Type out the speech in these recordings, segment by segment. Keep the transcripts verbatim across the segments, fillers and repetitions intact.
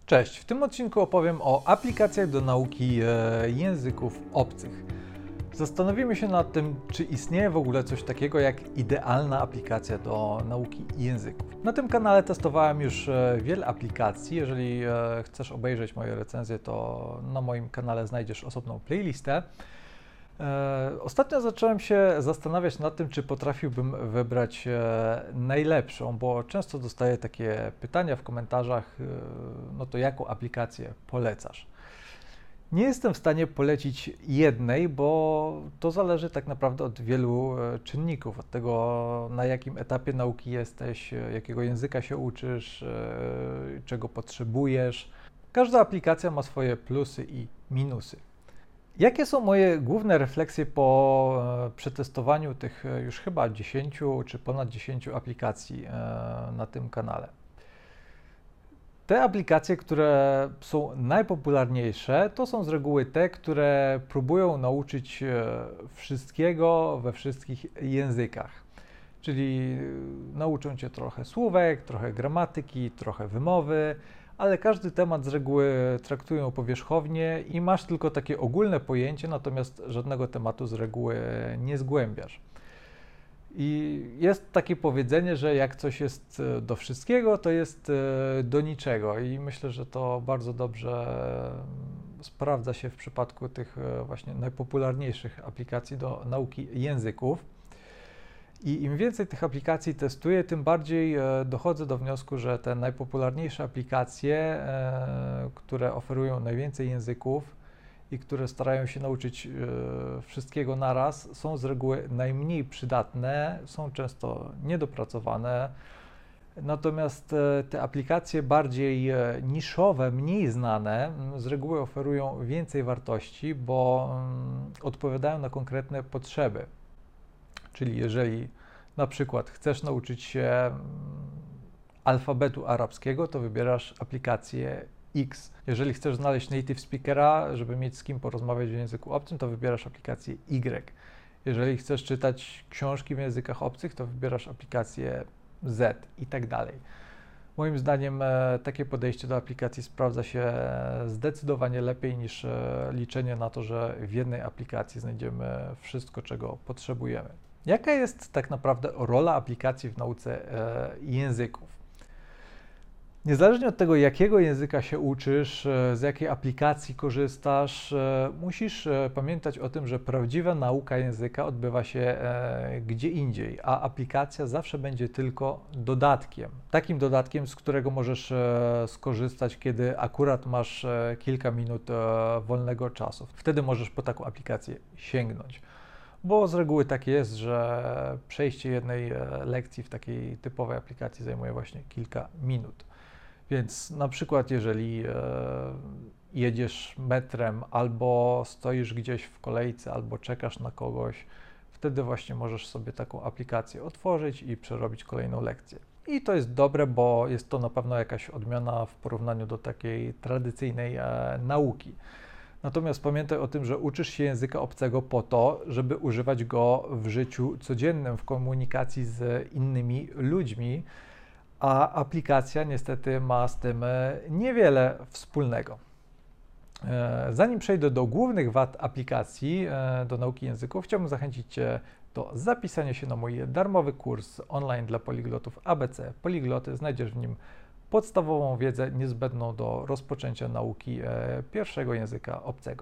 Cześć, w tym odcinku opowiem o aplikacjach do nauki e, języków obcych. Zastanowimy się nad tym, czy istnieje w ogóle coś takiego jak idealna aplikacja do nauki języków. Na tym kanale testowałem już e, wiele aplikacji. Jeżeli e, chcesz obejrzeć moje recenzje, to na moim kanale znajdziesz osobną playlistę. E, ostatnio zacząłem się zastanawiać nad tym, czy potrafiłbym wybrać e, najlepszą, bo często dostaję takie pytania w komentarzach, e, no to jaką aplikację polecasz? Nie jestem w stanie polecić jednej, bo to zależy tak naprawdę od wielu e, czynników, od tego, na jakim etapie nauki jesteś, e, jakiego języka się uczysz, e, czego potrzebujesz. Każda aplikacja ma swoje plusy i minusy. Jakie są moje główne refleksje po e, przetestowaniu tych e, już chyba dziesięciu czy ponad dziesięciu aplikacji e, na tym kanale? Te aplikacje, które są najpopularniejsze, to są z reguły te, które próbują nauczyć e, wszystkiego we wszystkich językach. Czyli nauczą cię trochę słówek, trochę gramatyki, trochę wymowy, ale każdy temat z reguły traktują powierzchownie i masz tylko takie ogólne pojęcie, natomiast żadnego tematu z reguły nie zgłębiasz. I jest takie powiedzenie, że jak coś jest do wszystkiego, to jest do niczego i myślę, że to bardzo dobrze sprawdza się w przypadku tych właśnie najpopularniejszych aplikacji do nauki języków. I im więcej tych aplikacji testuję, tym bardziej dochodzę do wniosku, że te najpopularniejsze aplikacje, które oferują najwięcej języków i które starają się nauczyć wszystkiego naraz, są z reguły najmniej przydatne, są często niedopracowane. Natomiast te aplikacje bardziej niszowe, mniej znane, z reguły oferują więcej wartości, bo odpowiadają na konkretne potrzeby. Czyli jeżeli na przykład chcesz nauczyć się alfabetu arabskiego, to wybierasz aplikację X. Jeżeli chcesz znaleźć native speakera, żeby mieć z kim porozmawiać w języku obcym, to wybierasz aplikację Y. Jeżeli chcesz czytać książki w językach obcych, to wybierasz aplikację Z i tak dalej. Moim zdaniem e, takie podejście do aplikacji sprawdza się zdecydowanie lepiej niż e, liczenie na to, że w jednej aplikacji znajdziemy wszystko, czego potrzebujemy. Jaka jest tak naprawdę rola aplikacji w nauce e, języków? Niezależnie od tego, jakiego języka się uczysz, z jakiej aplikacji korzystasz, musisz pamiętać o tym, że prawdziwa nauka języka odbywa się gdzie indziej, a aplikacja zawsze będzie tylko dodatkiem. Takim dodatkiem, z którego możesz skorzystać, kiedy akurat masz kilka minut wolnego czasu. Wtedy możesz po taką aplikację sięgnąć. Bo z reguły tak jest, że przejście jednej lekcji w takiej typowej aplikacji zajmuje właśnie kilka minut. Więc na przykład jeżeli e, jedziesz metrem albo stoisz gdzieś w kolejce, albo czekasz na kogoś, wtedy właśnie możesz sobie taką aplikację otworzyć i przerobić kolejną lekcję. I to jest dobre, bo jest to na pewno jakaś odmiana w porównaniu do takiej tradycyjnej e, nauki. Natomiast pamiętaj o tym, że uczysz się języka obcego po to, żeby używać go w życiu codziennym, w komunikacji z innymi ludźmi, a aplikacja niestety ma z tym niewiele wspólnego. Zanim przejdę do głównych wad aplikacji do nauki języków, chciałbym zachęcić Cię do zapisania się na mój darmowy kurs online dla poliglotów A B C Poligloty. Znajdziesz w nim podstawową wiedzę niezbędną do rozpoczęcia nauki pierwszego języka obcego.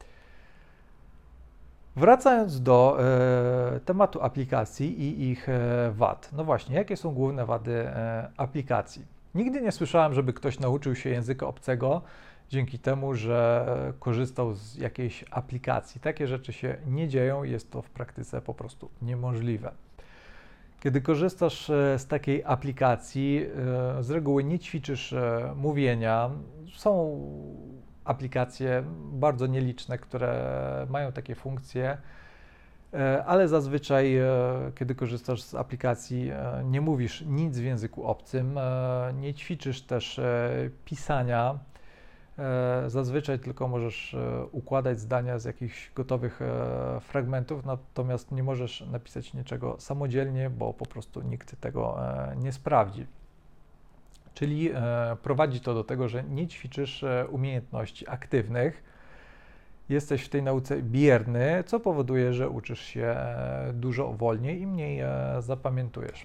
Wracając do e, tematu aplikacji i ich e, wad. No właśnie, jakie są główne wady e, aplikacji? Nigdy nie słyszałem, żeby ktoś nauczył się języka obcego dzięki temu, że korzystał z jakiejś aplikacji. Takie rzeczy się nie dzieją i jest to w praktyce po prostu niemożliwe. Kiedy korzystasz e, z takiej aplikacji, e, z reguły nie ćwiczysz e, mówienia. Są aplikacje bardzo nieliczne, które mają takie funkcje, ale zazwyczaj, kiedy korzystasz z aplikacji, nie mówisz nic w języku obcym, nie ćwiczysz też pisania. Zazwyczaj tylko możesz układać zdania z jakichś gotowych fragmentów, natomiast nie możesz napisać niczego samodzielnie, bo po prostu nikt tego nie sprawdzi. Czyli prowadzi to do tego, że nie ćwiczysz umiejętności aktywnych, jesteś w tej nauce bierny, co powoduje, że uczysz się dużo wolniej i mniej zapamiętujesz.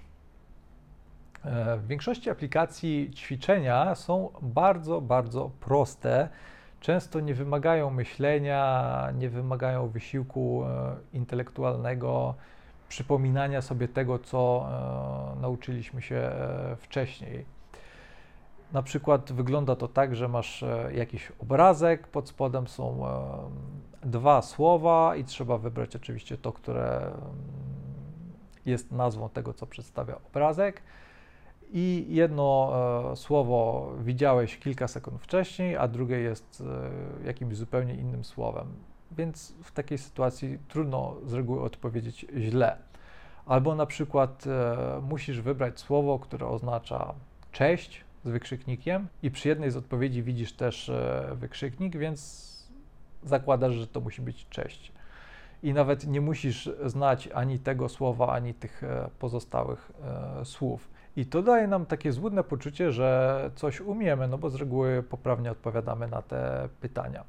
W większości aplikacji ćwiczenia są bardzo, bardzo proste. Często nie wymagają myślenia, nie wymagają wysiłku intelektualnego, przypominania sobie tego, co nauczyliśmy się wcześniej. Na przykład wygląda to tak, że masz jakiś obrazek, pod spodem są dwa słowa i trzeba wybrać oczywiście to, które jest nazwą tego, co przedstawia obrazek. I jedno e, słowo widziałeś kilka sekund wcześniej, a drugie jest e, jakimś zupełnie innym słowem. Więc w takiej sytuacji trudno z reguły odpowiedzieć źle. Albo na przykład e, musisz wybrać słowo, które oznacza cześć z wykrzyknikiem i przy jednej z odpowiedzi widzisz też e, wykrzyknik, więc zakładasz, że to musi być cześć. I nawet nie musisz znać ani tego słowa, ani tych e, pozostałych e, słów. I to daje nam takie złudne poczucie, że coś umiemy, no bo z reguły poprawnie odpowiadamy na te pytania.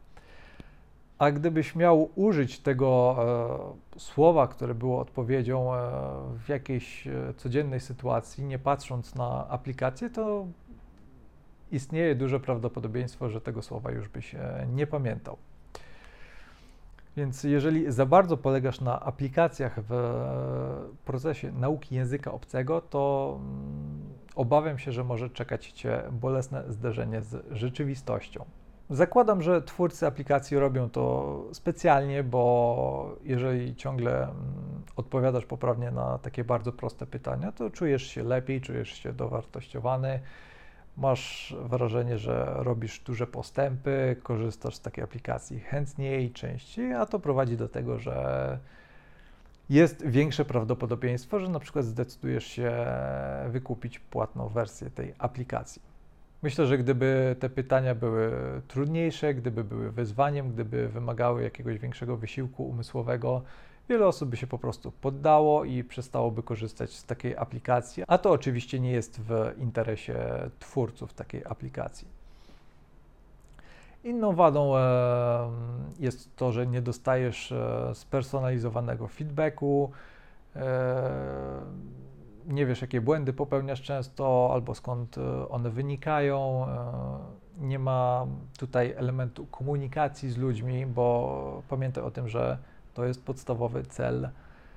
A gdybyś miał użyć tego e, słowa, które było odpowiedzią e, w jakiejś e, codziennej sytuacji, nie patrząc na aplikację, to istnieje duże prawdopodobieństwo, że tego słowa już byś e, nie pamiętał. Więc jeżeli za bardzo polegasz na aplikacjach w procesie nauki języka obcego, to obawiam się, że może czekać Cię bolesne zderzenie z rzeczywistością. Zakładam, że twórcy aplikacji robią to specjalnie, bo jeżeli ciągle odpowiadasz poprawnie na takie bardzo proste pytania, to czujesz się lepiej, czujesz się dowartościowany, masz wrażenie, że robisz duże postępy, korzystasz z takiej aplikacji chętniej, częściej, a to prowadzi do tego, że jest większe prawdopodobieństwo, że na przykład zdecydujesz się wykupić płatną wersję tej aplikacji. Myślę, że gdyby te pytania były trudniejsze, gdyby były wyzwaniem, gdyby wymagały jakiegoś większego wysiłku umysłowego, wiele osób by się po prostu poddało i przestałoby korzystać z takiej aplikacji, a to oczywiście nie jest w interesie twórców takiej aplikacji. Inną wadą e, jest to, że nie dostajesz e, spersonalizowanego feedbacku, e, nie wiesz, jakie błędy popełniasz często, albo skąd one wynikają. Nie ma tutaj elementu komunikacji z ludźmi, bo pamiętaj o tym, że to jest podstawowy cel,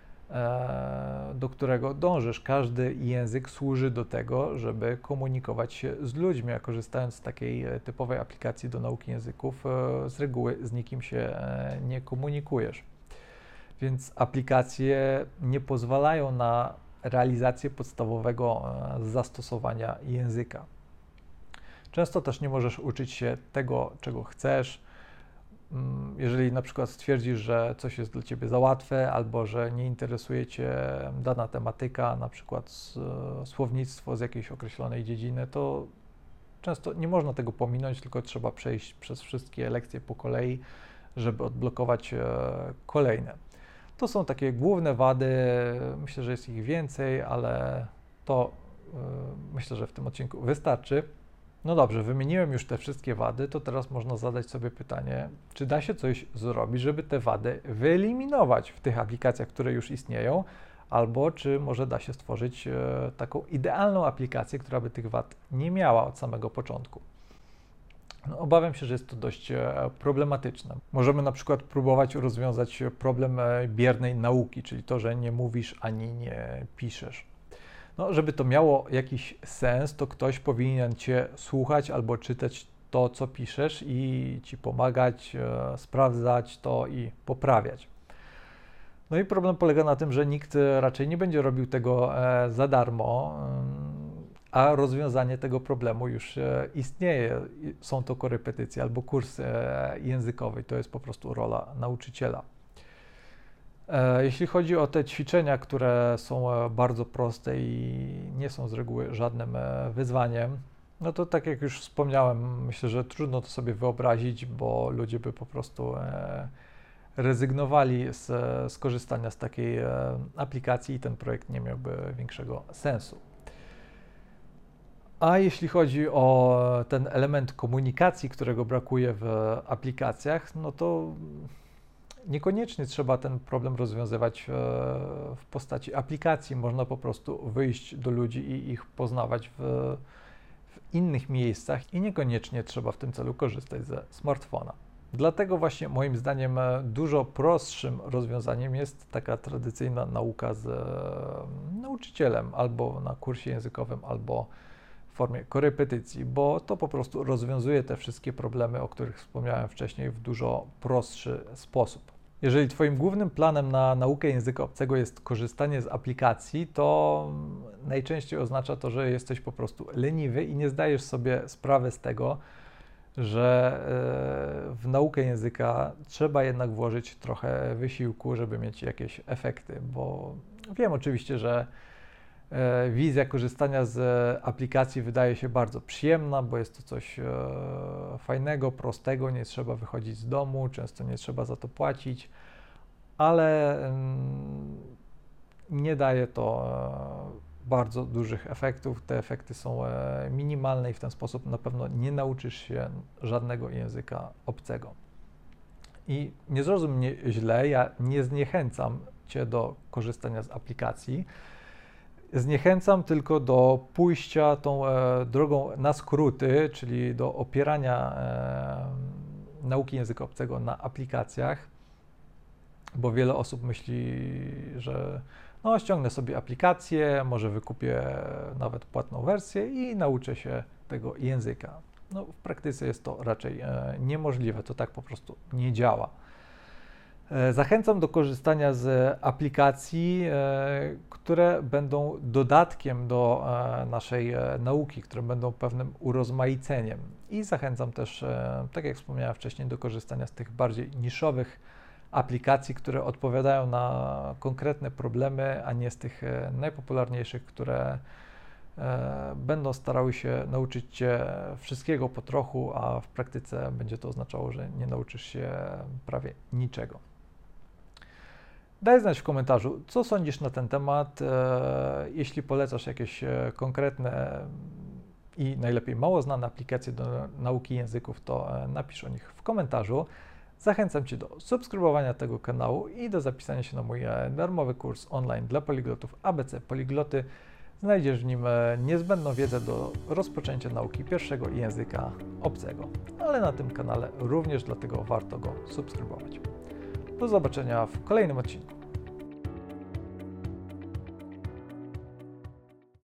do którego dążysz. Każdy język służy do tego, żeby komunikować się z ludźmi, a korzystając z takiej typowej aplikacji do nauki języków, z reguły z nikim się nie komunikujesz. Więc aplikacje nie pozwalają na realizację podstawowego zastosowania języka. Często też nie możesz uczyć się tego, czego chcesz. Jeżeli na przykład stwierdzisz, że coś jest dla Ciebie za łatwe, albo że nie interesuje Cię dana tematyka, na przykład słownictwo z jakiejś określonej dziedziny, to często nie można tego pominąć, tylko trzeba przejść przez wszystkie lekcje po kolei, żeby odblokować kolejne. To są takie główne wady, myślę, że jest ich więcej, ale to yy, myślę, że w tym odcinku wystarczy. No dobrze, wymieniłem już te wszystkie wady, to teraz można zadać sobie pytanie, czy da się coś zrobić, żeby te wady wyeliminować w tych aplikacjach, które już istnieją, albo czy może da się stworzyć yy, taką idealną aplikację, która by tych wad nie miała od samego początku. No, obawiam się, że jest to dość problematyczne. Możemy na przykład próbować rozwiązać problem biernej nauki, czyli to, że nie mówisz ani nie piszesz. No, żeby to miało jakiś sens, to ktoś powinien Cię słuchać albo czytać to, co piszesz i Ci pomagać, e, sprawdzać to i poprawiać. No i problem polega na tym, że nikt raczej nie będzie robił tego e, za darmo, a rozwiązanie tego problemu już e, istnieje. Są to korepetycje albo kurs e, językowy. To jest po prostu rola nauczyciela. E, jeśli chodzi o te ćwiczenia, które są e, bardzo proste i nie są z reguły żadnym e, wyzwaniem, no to tak jak już wspomniałem, myślę, że trudno to sobie wyobrazić, bo ludzie by po prostu e, rezygnowali z, z korzystania z takiej e, aplikacji i ten projekt nie miałby większego sensu. A jeśli chodzi o ten element komunikacji, którego brakuje w aplikacjach, no to niekoniecznie trzeba ten problem rozwiązywać w postaci aplikacji. Można po prostu wyjść do ludzi i ich poznawać w, w innych miejscach i niekoniecznie trzeba w tym celu korzystać ze smartfona. Dlatego właśnie moim zdaniem dużo prostszym rozwiązaniem jest taka tradycyjna nauka z nauczycielem albo na kursie językowym, albo w formie korepetycji, bo to po prostu rozwiązuje te wszystkie problemy, o których wspomniałem wcześniej, w dużo prostszy sposób. Jeżeli Twoim głównym planem na naukę języka obcego jest korzystanie z aplikacji, to najczęściej oznacza to, że jesteś po prostu leniwy i nie zdajesz sobie sprawy z tego, że w naukę języka trzeba jednak włożyć trochę wysiłku, żeby mieć jakieś efekty, bo wiem oczywiście, że wizja korzystania z aplikacji wydaje się bardzo przyjemna, bo jest to coś fajnego, prostego, nie trzeba wychodzić z domu, często nie trzeba za to płacić, ale nie daje to bardzo dużych efektów. Te efekty są minimalne i w ten sposób na pewno nie nauczysz się żadnego języka obcego. I nie zrozum mnie źle, ja nie zniechęcam Cię do korzystania z aplikacji. Zniechęcam tylko do pójścia tą e, drogą na skróty, czyli do opierania e, nauki języka obcego na aplikacjach, bo wiele osób myśli, że no, ściągnę sobie aplikację, może wykupię nawet płatną wersję i nauczę się tego języka. No, w praktyce jest to raczej e, niemożliwe, to tak po prostu nie działa. Zachęcam do korzystania z aplikacji, które będą dodatkiem do naszej nauki, które będą pewnym urozmaiceniem. I zachęcam też, tak jak wspomniałem wcześniej, do korzystania z tych bardziej niszowych aplikacji, które odpowiadają na konkretne problemy, a nie z tych najpopularniejszych, które będą starały się nauczyć Cię wszystkiego po trochu, a w praktyce będzie to oznaczało, że nie nauczysz się prawie niczego. Daj znać w komentarzu, co sądzisz na ten temat. Jeśli polecasz jakieś konkretne i najlepiej mało znane aplikacje do nauki języków, to napisz o nich w komentarzu. Zachęcam Cię do subskrybowania tego kanału i do zapisania się na mój darmowy kurs online dla poliglotów A B C Poligloty. Znajdziesz w nim niezbędną wiedzę do rozpoczęcia nauki pierwszego języka obcego. Ale na tym kanale również dlatego warto go subskrybować. Do zobaczenia w kolejnym odcinku.